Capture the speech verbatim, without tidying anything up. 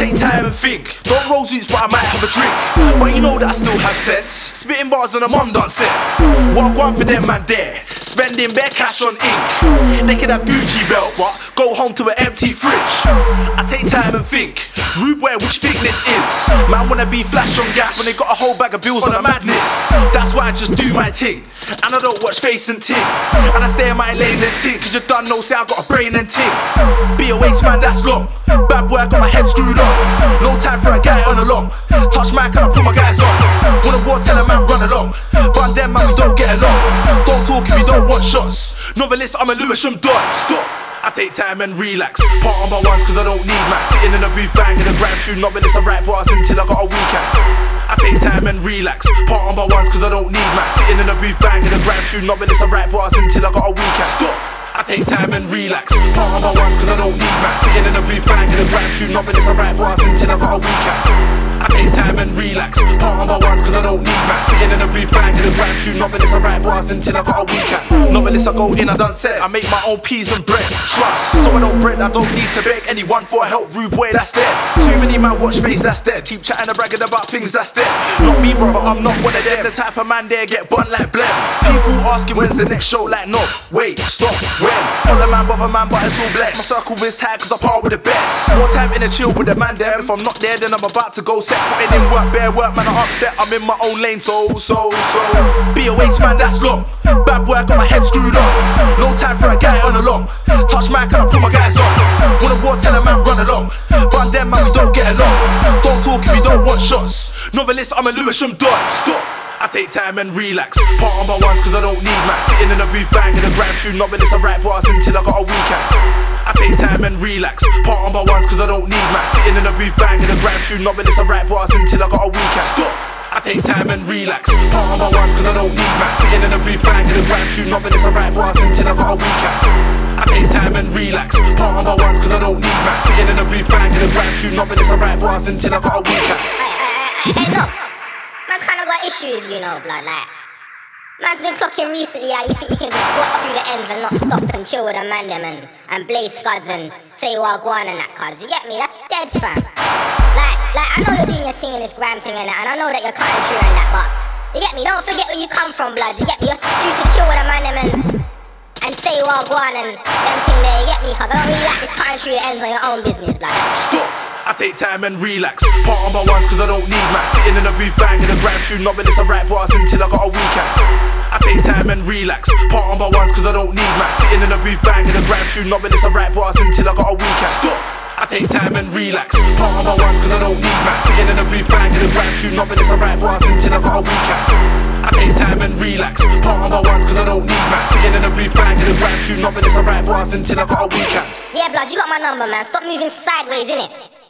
take time and think. Don't roll suits, but I might have a drink. But you know that I still have sense. Spitting bars on a mum done set. Walk one for them man there. Spending bare cash on ink. They could have Gucci belts, but go home to an empty fridge. I take time and think. Rude boy, which you think this is? Man wanna be flash on gas when they got a whole bag of bills on a madness. That's why I just do my thing, and I don't watch face and ting. And I stay in my lane and ting, cause you done know say I got a brain and ting. Be a waste man, that's long. Bad boy, I got my head screwed on. No time for a guy on along. Touch mic and I put my guys on. Wanna war, tell a man run along. But them man, we don't get along. Don't talk if you don't want shots. Novelist, I'm a Lewisham dot. Stop. I take time and relax. Part on my ones cause I don't need max. Sitting in a booth banging a grand tune. Novelist, I write bars until I got a weekend. I take time and relax. Part on my ones cause I don't need max. Sitting in a booth banging a grand tune. Novelist, I write bars until I got a weekend. Stop. I take time and relax. Part on my ones cause I don't need max. Sitting in a booth banging a grand tune. Novelist, I write bars until I got a weekend. I take time and relax. Part on my ones cause I don't need max. Sitting in a booth banging a grand tune. Novelist, I write bars until I got a weekend. Novelist, I go in, I done said I make my own peas and bread. Trust, so I don't bread, I don't need to beg anyone for help. Rude boy, that's dead. Too many man watch face, that's dead. Keep chatting and bragging about things, that's dead. Not me, brother, I'm not one of them. The type of man there get bun like blem. People asking when's the next show, like no, wait, stop, when? Not the man, brother, man, but it's all blessed. My circle is tight cause I par with the best. More time in a chill with the man there. If I'm not there, then I'm about to go set. Putting in work, bare work, man, I'm upset. I'm in my own lane, so, so, so. Be a waste man, that's long. Bad boy, I got my head screwed on. No time for a guy on along. Touch mic and I put my guys on. Wanna war, tell a man run along. But them man, we don't get along. Don't talk if you don't want shots. Novelist, I'm a Lewisham dot. Stop. I take time and relax. Part on my ones cause I don't need max. Sitting in a booth banging a grand tune. Novelist, I write bars until I got a weekend. I take time and relax. Part on my ones cause I don't need max. Sitting in a booth banging a grand tune. Novelist, I write bars until I got a weekend. Stop. I take time and relax. Part on my ones cause I don't need max. Sitting in a booth banging a grand tune. Novelist, I write bars until I got a weekend. I take time and relax. Part on my ones cause I don't need max. Sitting in a booth banging a grand tune. Novelist, I write bars until I got a weekend. Hey, hey, hey, hey, look. Man's kinda got issues, you know, blood, like. Man's been clocking recently how you think you can just walk through the ends and not stop and chill with a man them and, and blaze scuds and say wagwan and that, cuz, you get me? That's dead, fam. Like, like, I know you're doing your thing in this gram thing and that, and I know that you're cutting through and that, but you get me? Don't forget where you come from, blood, you get me? You're due to chill with a man them and, and say wagwan and them thing there, you get me? Cuz I don't really like this cutting through your ends on your own business, blood. Stop. I take time and relax. Part on my ones cause I don't need max. Sitting in a booth banging a grand tune. Novelist, I write bars until I got a weekend. I take time and relax. Part on my ones cause I don't need max. Sitting in a booth banging a grand tune. Novelist, I write bars until I got a weekend. Stop. I take time and relax. Part on my ones cause I don't need max. Sitting in a booth banging a grand tune. Novelist, I write bars until I got a weekend. I take time and relax. Part on my ones cause I don't need max. Sitting in a booth banging a grand tune. Novelist, I write bars until I got a weekend. Yeah, blood, you got my number, man. Stop moving sideways, innit?